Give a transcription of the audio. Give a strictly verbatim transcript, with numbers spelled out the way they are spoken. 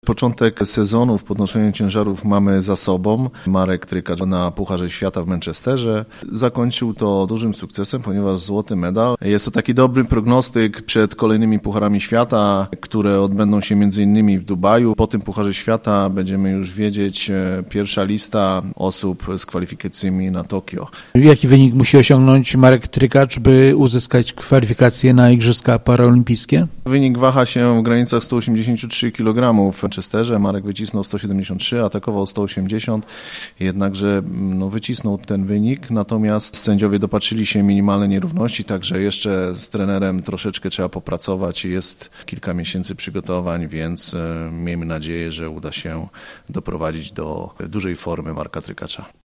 Początek sezonu w podnoszeniu ciężarów mamy za sobą. Marek Trykacz na Pucharze Świata w Manchesterze zakończył to dużym sukcesem, ponieważ złoty medal. Jest to taki dobry prognostyk przed kolejnymi Pucharami Świata, które odbędą się między innymi w Dubaju. Po tym Pucharze Świata będziemy już wiedzieć pierwsza lista osób z kwalifikacjami na Tokio. Jaki wynik musi osiągnąć Marek Trykacz, by uzyskać kwalifikacje na Igrzyska Paraolimpijskie? Wynik waha się w granicach sto osiemdziesiąt trzy kilogramy. W Manchesterze Marek wycisnął sto siedemdziesiąt trzy, atakował sto osiemdziesiąt, jednakże no, wycisnął ten wynik, natomiast sędziowie dopatrzyli się minimalne nierówności, także jeszcze z trenerem troszeczkę trzeba popracować. Jest kilka miesięcy przygotowań, więc e, miejmy nadzieję, że uda się doprowadzić do dużej formy Marka Trykacza.